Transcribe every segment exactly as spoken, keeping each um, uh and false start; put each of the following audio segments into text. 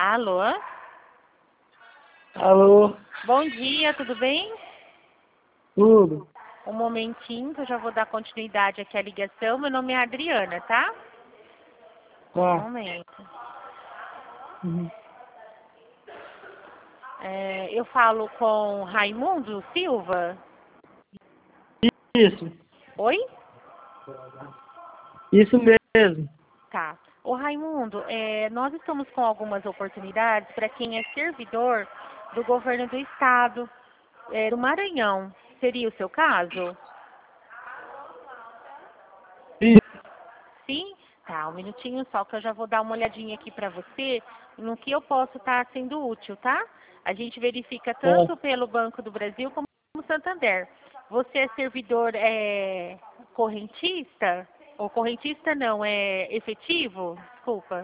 Alô? Alô? Bom dia, tudo bem? Tudo. Um momentinho que eu já vou dar continuidade aqui à ligação. Meu nome é Adriana, tá? Um Tá. momento. Uhum. É, eu falo com Raimundo Silva? Isso. Oi? Isso mesmo. Tá. Ô Raimundo, é, nós estamos com algumas oportunidades para quem é servidor do governo do estado, é, do Maranhão. Seria o seu caso? Sim. Sim? Tá, um minutinho só que eu já vou dar uma olhadinha aqui para você no que eu posso estar sendo útil, tá? A gente verifica tanto pelo Banco do Brasil como no Santander. Você é servidor é, correntista? Ou correntista não, é efetivo? Desculpa.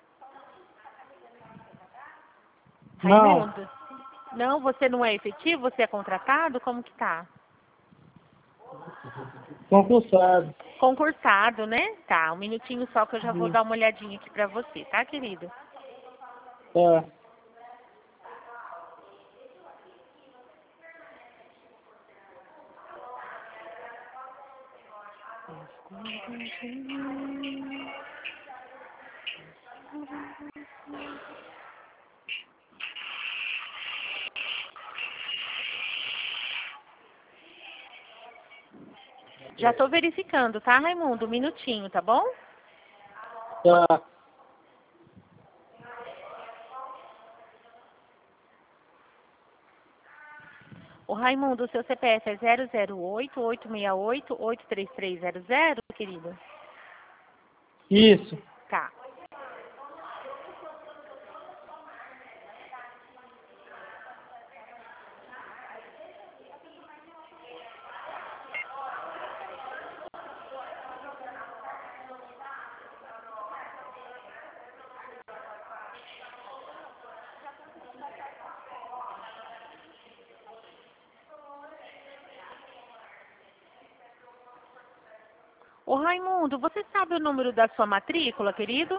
Não. Raimundo? Não, você não é efetivo? Você é contratado? Como que tá? Concursado. Concursado, né? Tá, um minutinho só que eu já vou Uhum. dar uma olhadinha aqui pra você, tá, querido? Tá. Já tô verificando, tá, Raimundo? Um minutinho, tá bom? Tá. O Raimundo, o seu C P F é zero zero oito, oito seis oito, oito três três zero zero, querido? Isso. Tá. Ô Raimundo, você sabe o número da sua matrícula, querido?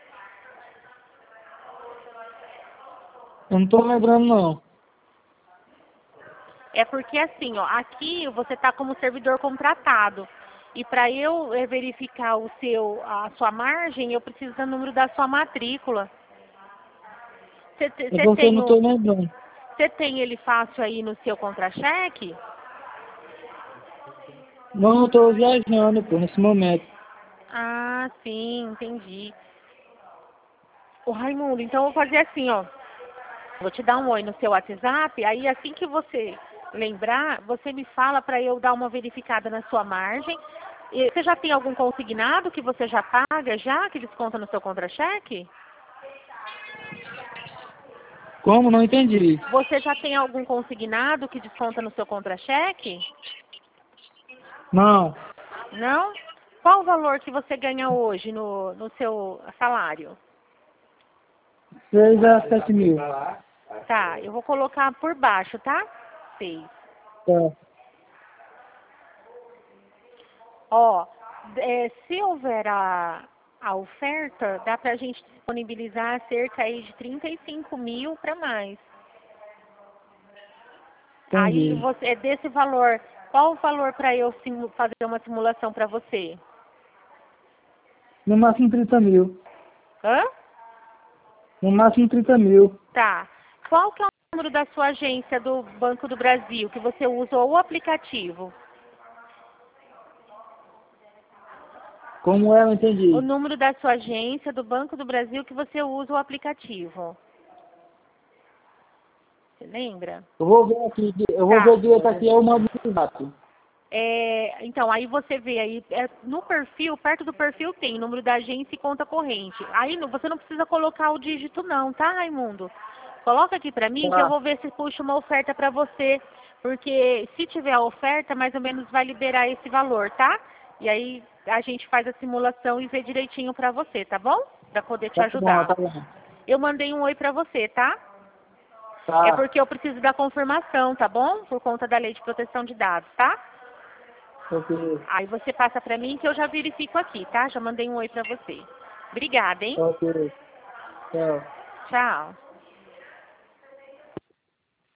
Eu não tô lembrando, não. É porque assim, ó, aqui você está como servidor contratado. E para eu eh, verificar o seu, a sua margem, eu preciso do número da sua matrícula. Você te- É você porque eu tem, não tô o- lembrando. você tem ele fácil aí no seu contra-cheque? Não, eu tô viajando, pô, nesse momento. Ah, sim, entendi. Ô Raimundo, então eu vou fazer assim, ó. Vou te dar um oi no seu WhatsApp, aí assim que você lembrar, você me fala para eu dar uma verificada na sua margem. E você já tem algum consignado que você já paga já, que desconta no seu contra-cheque? Como? Não entendi. Você já tem algum consignado que desconta no seu contra-cheque? Não. Não? Qual o valor que você ganha hoje no, no seu salário? Seis a sete mil. Tá, eu vou colocar por baixo, tá? Seis. Tá. Ó, é, se houver a, a oferta, dá pra gente disponibilizar cerca aí de trinta e cinco mil para mais. Aí Entendi. você, é desse valor, qual o valor para eu simu- fazer uma simulação para você? No máximo trinta mil. Hã? No máximo trinta mil. Tá. Qual que é o número da sua agência do Banco do Brasil que você usa ou o aplicativo? Como é? Não O entendi. número da sua agência do Banco do Brasil que você usa o aplicativo. Você lembra? Eu vou ver aqui. Eu vou Tá. ver direito aqui, eu mando no WhatsApp. É, então, aí você vê aí, é, no perfil, perto do perfil tem número da agência e conta corrente. Aí não- você não precisa colocar o dígito não, tá, Raimundo? Coloca aqui pra mim que eu Tá. vou ver se puxa uma oferta pra você. Porque se tiver a oferta, mais ou menos vai liberar esse valor, tá? E aí a gente faz a simulação e vê direitinho pra você, tá bom? Pra poder te Tá bom, ajudar. tá bom. Eu mandei um oi pra você, tá? É Tá. porque eu preciso da confirmação, tá bom? Por conta da lei de proteção de dados, tá? Ok. Aí você passa pra mim que eu já verifico aqui, tá? Já mandei um oi pra você. Obrigada, hein? Ok. Tchau. Tchau.